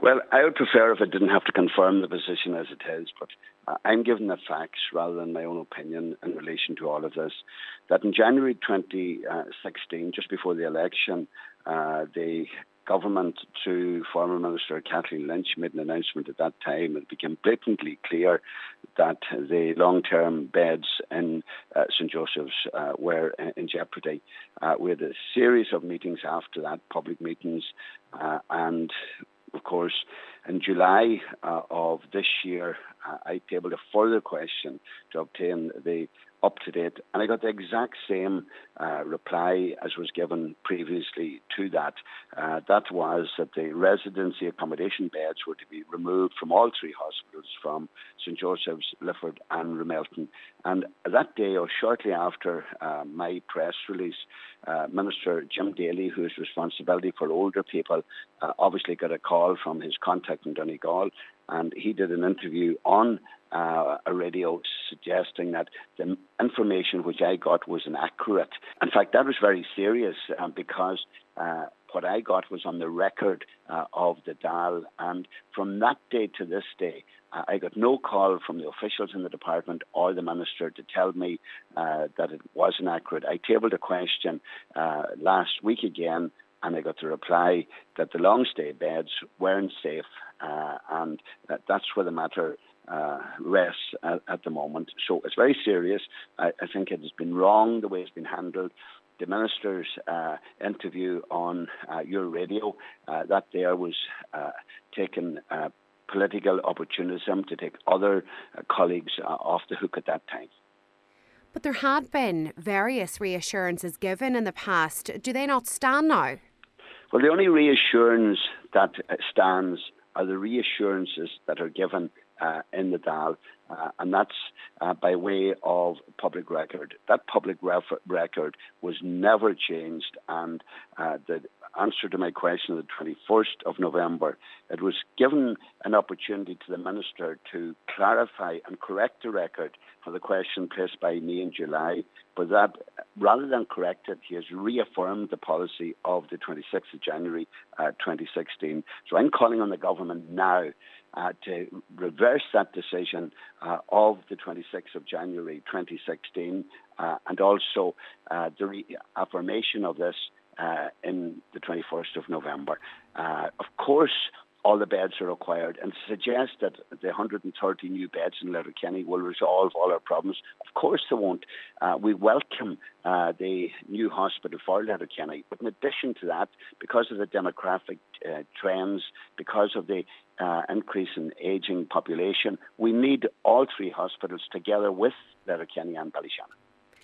Well, I would prefer if it didn't have to confirm the position as it is, but I'm giving the facts rather than my own opinion in relation to all of this. That in January 2016, just before the election, the government, through former Minister Kathleen Lynch, made an announcement at that time. It became blatantly clear that the long-term beds in St Joseph's were in jeopardy. We had a series of meetings after that, public meetings, and of course, in July of this year, I tabled a further question to obtain the up-to-date, and I got the exact same reply as was given previously to that. That was that the residency accommodation beds were to be removed from all three hospitals, from St Joseph's, Lifford and Ramelton. And that day, or shortly after my press release, Minister Jim Daly, who has responsibility for older people, obviously got a call from his contact in Donegal, and he did an interview on a radio suggesting that the information which I got was inaccurate. In fact, that was very serious because what I got was on the record of the Dáil, and from that day to this day, I got no call from the officials in the department or the minister to tell me that it was inaccurate. I tabled a question last week again, and I got the reply that the long-stay beds weren't safe, and that's where the matter rests at the moment. So it's very serious. I think it has been wrong the way it's been handled. The minister's interview on your radio, that there was taken political opportunism to take other colleagues off the hook at that time. But there had been various reassurances given in the past. Do they not stand now? Well, the only reassurance that stands are the reassurances that are given in the Dáil, and that's by way of public record. That public record was never changed, and the answer to my question on the 21st of November, it was given an opportunity to the Minister to clarify and correct the record for the question placed by me in July, but that rather than correct it, he has reaffirmed the policy of the 26th of January 2016. So I'm calling on the government now to reverse that decision of the 26th of January 2016 and also the reaffirmation of this in the 21st of November. Of course, all the beds are required, and to suggest that the 130 new beds in Letterkenny will resolve all our problems, of course they won't. We welcome the new hospital for Letterkenny, but in addition to that, because of the demographic trends, because of the increase in ageing population, we need all three hospitals together with Letterkenny and Ballyshannon.